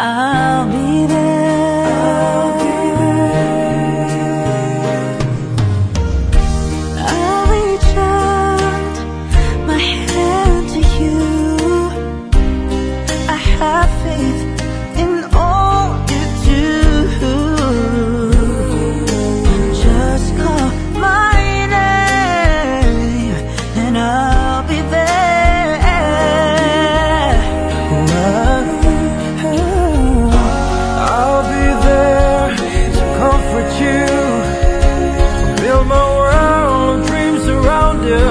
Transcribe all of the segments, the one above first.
I'll be there. I'll reach out my hand to you. I have faith in all you do. Just call my name and I'll be there. I'll be there to comfort you, build my world of dreams around you.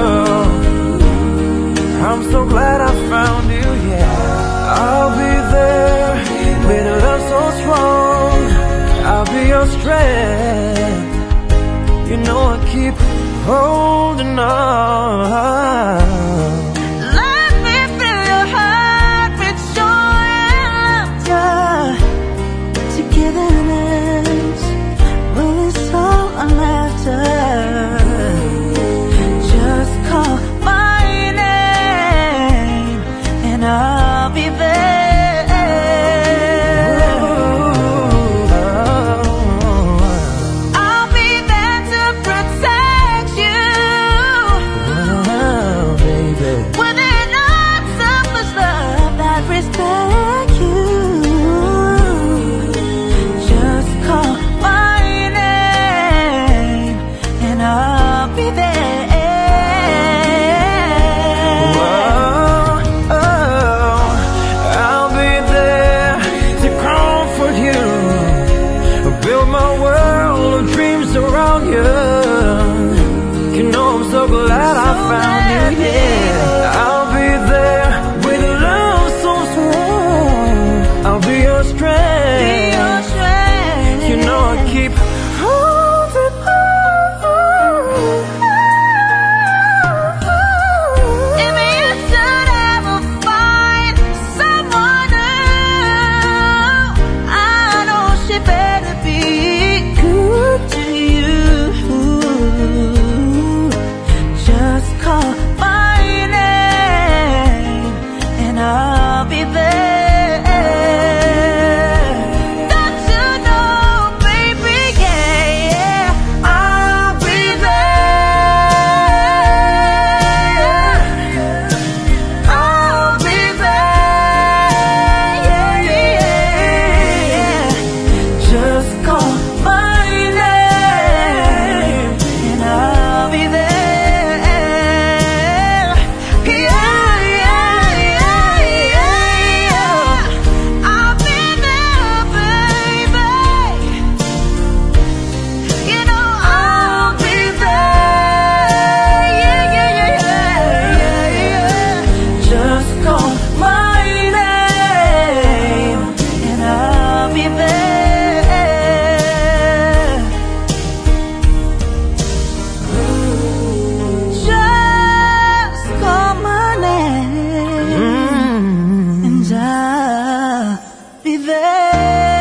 I'm so glad I found you, yeah. I'll be there with a love so strong. I'll be your strength. You know I keep holding on. Let me fill your heart with joy and laughter. Togetherness will is all I'm after. Just call my name and I'll be there. I'll be there to protect you. Baby, With an unselfish love that respects you. Just call my name and I'll be there. I'll be there to comfort you, build my world of dreams around you. You know I'm so glad I found you, yeah. I'll be there with love so strong. I'll be your strength. Be your strength. You know I keep holding on. If you should ever find someone new, I know she better be good to you. Just call my name and I'll be there. Don't you know, baby, yeah, I'll be there. I'll be there, yeah. Just call my name and I'll be there. I'll be there, baby. You know I'll be there. Yeah. Just call my name and I'll be there. Just call my name and I'll be there.